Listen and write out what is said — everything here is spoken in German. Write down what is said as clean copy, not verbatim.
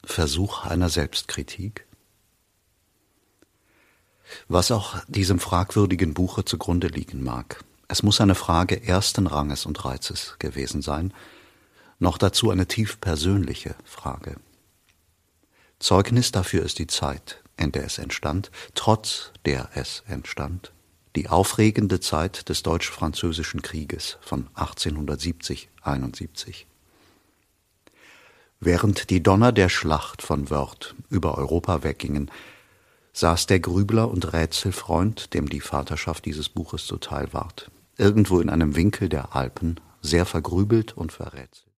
Versuch einer Selbstkritik? Was auch diesem fragwürdigen Buche zugrunde liegen mag, es muss eine Frage ersten Ranges und Reizes gewesen sein, noch dazu eine tief persönliche Frage. Zeugnis dafür ist die Zeit, in der es entstand, trotz der es entstand, die aufregende Zeit des Deutsch-Französischen Krieges von 1870-71. Während die Donner der Schlacht von Wörth über Europa weggingen, saß der Grübler und Rätselfreund, dem die Vaterschaft dieses Buches zuteil ward, irgendwo in einem Winkel der Alpen, sehr vergrübelt und verrätselt.